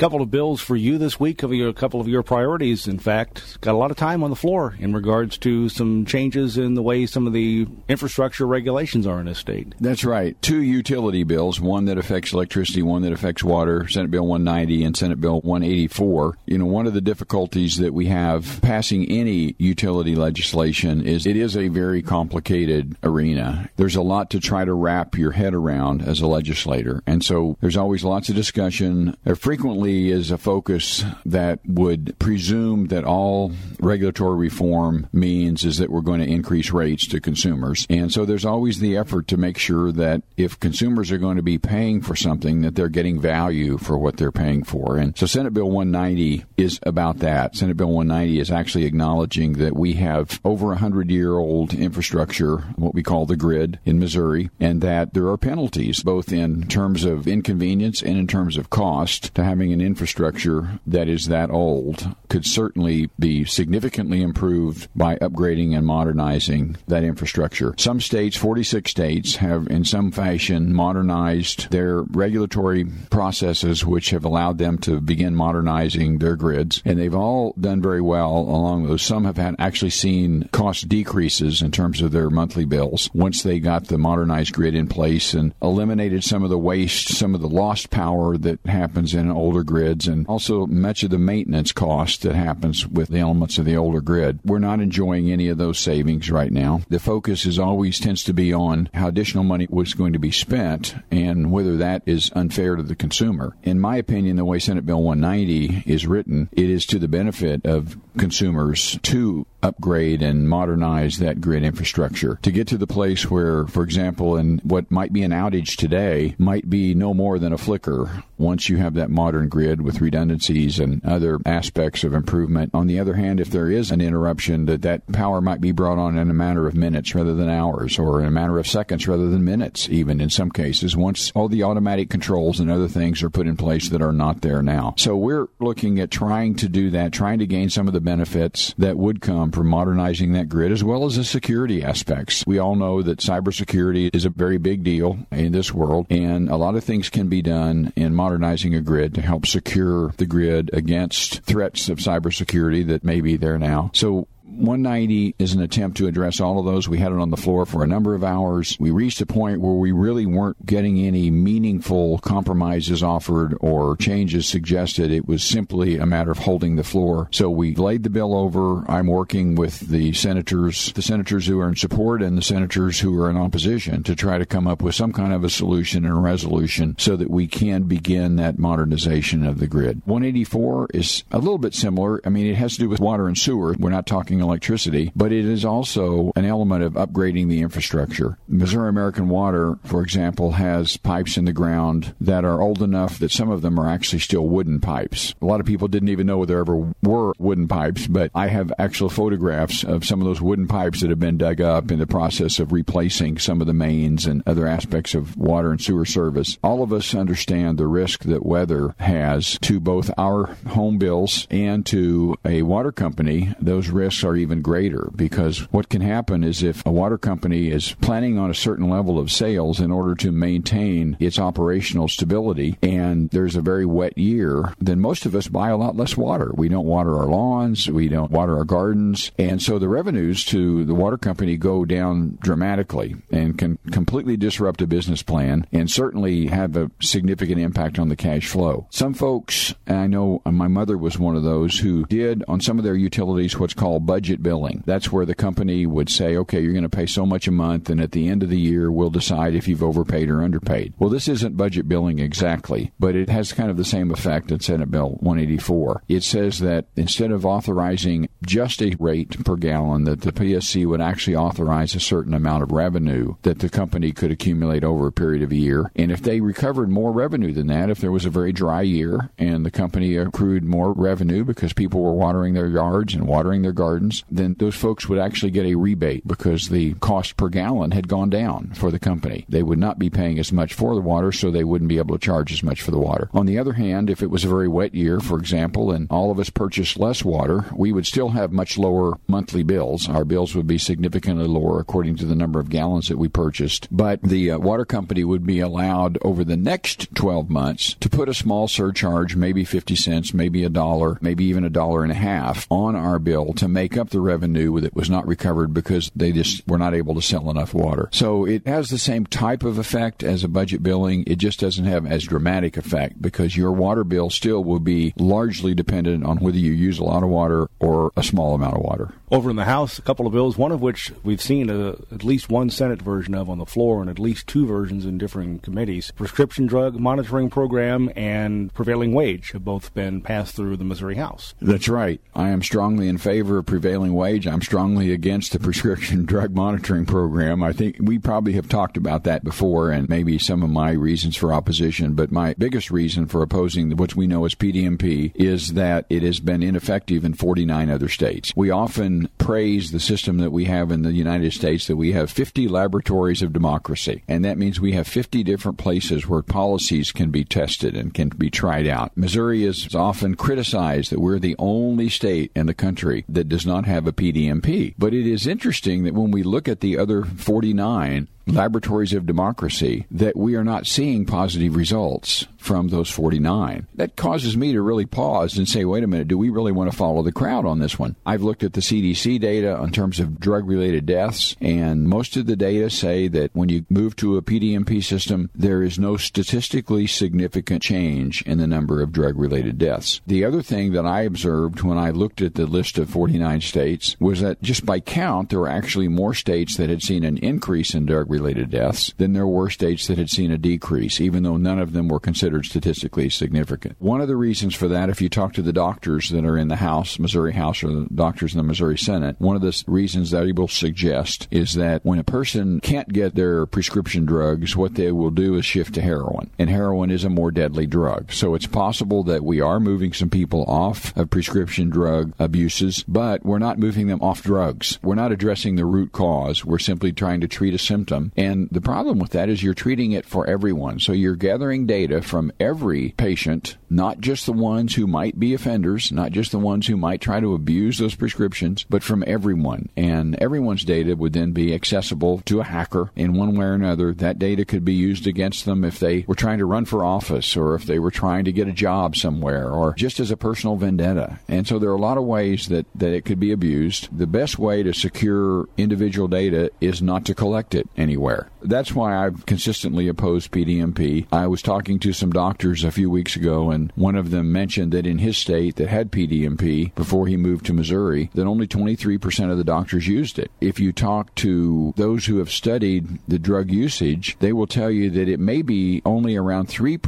Couple of bills for you this week, a couple of your priorities, in fact. Got a lot of time on the floor in regards to some changes in the way some of the infrastructure regulations are in this state. That's right. 2 utility bills, one that affects electricity, one that affects water, Senate Bill 190 and Senate Bill 184. One of the difficulties that we have passing any utility legislation is it is a very complicated arena. There's a lot to try to wrap your head around as a legislator. And so there's always lots of discussion. There frequently is a focus that would presume that all regulatory reform means is that we're going to increase rates to consumers. And so there's always the effort to make sure that if consumers are going to be paying for something, that they're getting value for what they're paying for. And so Senate Bill 190 is about that. Senate Bill 190 is actually acknowledging that we have over 100-year-old infrastructure, what we call the grid in Missouri, and that there are penalties, both in terms of inconvenience and in terms of cost, to having an infrastructure that is that old. Could certainly be significantly improved by upgrading and modernizing that infrastructure. Some states, 46 states, have in some fashion modernized their regulatory processes, which have allowed them to begin modernizing their grids, and they've all done very well along those. Some have actually seen cost decreases in terms of their monthly bills once they got the modernized grid in place and eliminated some of the waste, some of the lost power that happens in older grids, and also much of the maintenance cost that happens with the elements of the older grid. We're not enjoying any of those savings right now. The focus always tends to be on how additional money was going to be spent and whether that is unfair to the consumer. In my opinion, the way Senate Bill 190 is written, it is to the benefit of consumers to upgrade and modernize that grid infrastructure to get to the place where, for example, in what might be an outage today might be no more than a flicker once you have that modern grid with redundancies and other aspects of improvement. On the other hand, if there is an interruption, that power might be brought on in a matter of minutes rather than hours, or in a matter of seconds rather than minutes, even in some cases, once all the automatic controls and other things are put in place that are not there now. So we're looking at trying to do that, trying to gain some of the benefits that would come from modernizing that grid, as well as the security aspects. We all know that cybersecurity is a very big deal in this world, and a lot of things can be done in modernizing a grid to help secure the grid against threats of cybersecurity that may be there now. So 190 is an attempt to address all of those. We had it on the floor for a number of hours. We reached a point where we really weren't getting any meaningful compromises offered or changes suggested. It was simply a matter of holding the floor. So we laid the bill over. I'm working with the senators who are in support and the senators who are in opposition to try to come up with some kind of a solution and a resolution so that we can begin that modernization of the grid. 184 is a little bit similar. I mean, it has to do with water and sewer. We're not talking electricity, but it is also an element of upgrading the infrastructure. Missouri American Water, for example, has pipes in the ground that are old enough that some of them are actually still wooden pipes. A lot of people didn't even know there ever were wooden pipes, but I have actual photographs of some of those wooden pipes that have been dug up in the process of replacing some of the mains and other aspects of water and sewer service. All of us understand the risk that weather has to both our home bills and to a water company. Those risks are even greater, because what can happen is if a water company is planning on a certain level of sales in order to maintain its operational stability, and there's a very wet year, then most of us buy a lot less water. We don't water our lawns, we don't water our gardens, and so the revenues to the water company go down dramatically and can completely disrupt a business plan and certainly have a significant impact on the cash flow. Some folks, and I know my mother was one of those, who did on some of their utilities what's called budget billing. That's where the company would say, okay, you're going to pay so much a month, and at the end of the year, we'll decide if you've overpaid or underpaid. Well, this isn't budget billing exactly, but it has kind of the same effect in Senate Bill 184. It says that instead of authorizing just a rate per gallon, that the PSC would actually authorize a certain amount of revenue that the company could accumulate over a period of a year. And if they recovered more revenue than that, if there was a very dry year and the company accrued more revenue because people were watering their yards and watering their gardens, gallons, then those folks would actually get a rebate because the cost per gallon had gone down for the company. They would not be paying as much for the water, so they wouldn't be able to charge as much for the water. On the other hand, if it was a very wet year, for example, and all of us purchased less water, we would still have much lower monthly bills. Our bills would be significantly lower according to the number of gallons that we purchased. But the water company would be allowed over the next 12 months to put a small surcharge, maybe 50 cents, maybe $1, maybe even $1.50 on our bill to make up the revenue that was not recovered because they just were not able to sell enough water. So it has the same type of effect as a budget billing. It just doesn't have as dramatic effect because your water bill still will be largely dependent on whether you use a lot of water or a small amount of water. Over in the House, a couple of bills, one of which we've seen at least one Senate version of on the floor and at least two versions in different committees. Prescription Drug Monitoring Program and Prevailing Wage have both been passed through the Missouri House. That's right. I am strongly in favor of prevailing wage. I'm strongly against the Prescription Drug Monitoring Program. I think we probably have talked about that before and maybe some of my reasons for opposition, but my biggest reason for opposing what we know as PDMP is that it has been ineffective in 49 other states. We often praise the system that we have in the United States, that we have 50 laboratories of democracy, and that means we have 50 different places where policies can be tested and can be tried out. Missouri is often criticized that we're the only state in the country that does not have a PDMP, but it is interesting that when we look at the other 49 laboratories of democracy, that we are not seeing positive results from those 49. That causes me to really pause and say, wait a minute, do we really want to follow the crowd on this one? I've looked at the CDC data in terms of drug-related deaths, and most of the data say that when you move to a PDMP system, there is no statistically significant change in the number of drug-related deaths. The other thing that I observed when I looked at the list of 49 states was that just by count, there were actually more states that had seen an increase in drug-related deaths than there were states that had seen a decrease, even though none of them were considered statistically significant. One of the reasons for that, if you talk to the doctors that are in the House, Missouri House, or the doctors in the Missouri Senate, one of the reasons that he will suggest is that when a person can't get their prescription drugs, what they will do is shift to heroin. And heroin is a more deadly drug. So it's possible that we are moving some people off of prescription drug abuses, but we're not moving them off drugs. We're not addressing the root cause. We're simply trying to treat a symptom. And the problem with that is you're treating it for everyone. So you're gathering data from every patient, not just the ones who might be offenders, not just the ones who might try to abuse those prescriptions, but from everyone. And everyone's data would then be accessible to a hacker in one way or another. That data could be used against them if they were trying to run for office or if they were trying to get a job somewhere or just as a personal vendetta. And so there are a lot of ways that it could be abused. The best way to secure individual data is not to collect it anywhere. That's why I've consistently opposed PDMP. I was talking to some doctors a few weeks ago, and one of them mentioned that in his state that had PDMP before he moved to Missouri, that only 23% of the doctors used it. If you talk to those who have studied the drug usage, they will tell you that it may be only around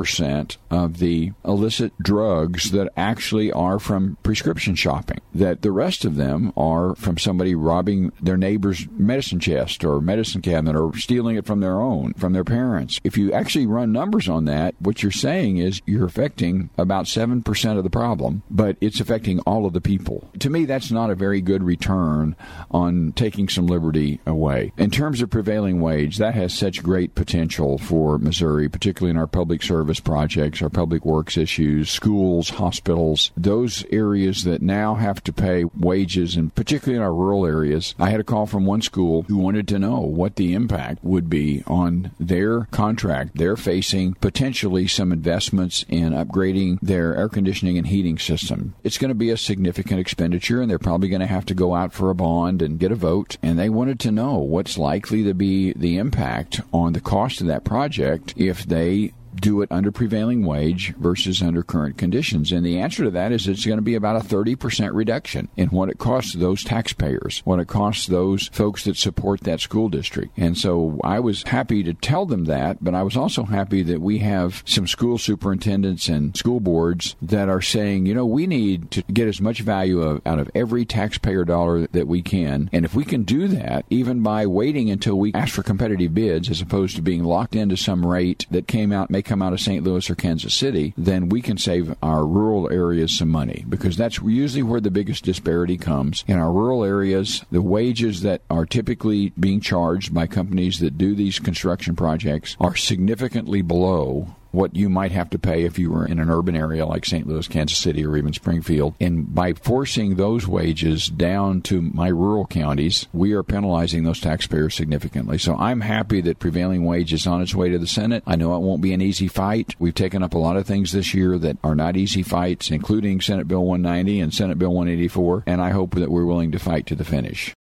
3% of the illicit drugs that actually are from prescription shopping, that the rest of them are from somebody robbing their neighbor's medicine chest or medicine cabinet or stealing it from their parents. If you actually run numbers on that, what you're saying is you're affecting about 7% of the problem, but it's affecting all of the people. To me, that's not a very good return on taking some liberty away. In terms of prevailing wage, that has such great potential for Missouri, particularly in our public service projects, our public works issues, schools, hospitals, those areas that now have to pay wages, and particularly in our rural areas. I had a call from one school who wanted to know what the impact would be on their contract. They're facing potentially some investments in upgrading their air conditioning and heating system. It's going to be a significant expenditure, and they're probably going to have to go out for a bond and get a vote. And they wanted to know what's likely to be the impact on the cost of that project if they do it under prevailing wage versus under current conditions. And the answer to that is it's going to be about a 30% reduction in what it costs those taxpayers, what it costs those folks that support that school district. And so I was happy to tell them that, but I was also happy that we have some school superintendents and school boards that are saying, you know, we need to get as much value out of every taxpayer dollar that we can. And if we can do that, even by waiting until we ask for competitive bids as opposed to being locked into some rate that came out making they come out of St. Louis or Kansas City, then we can save our rural areas some money, because that's usually where the biggest disparity comes. In our rural areas, the wages that are typically being charged by companies that do these construction projects are significantly below what you might have to pay if you were in an urban area like St. Louis, Kansas City, or even Springfield. And by forcing those wages down to my rural counties, we are penalizing those taxpayers significantly. So I'm happy that prevailing wage is on its way to the Senate. I know it won't be an easy fight. We've taken up a lot of things this year that are not easy fights, including Senate Bill 190 and Senate Bill 184, and I hope that we're willing to fight to the finish.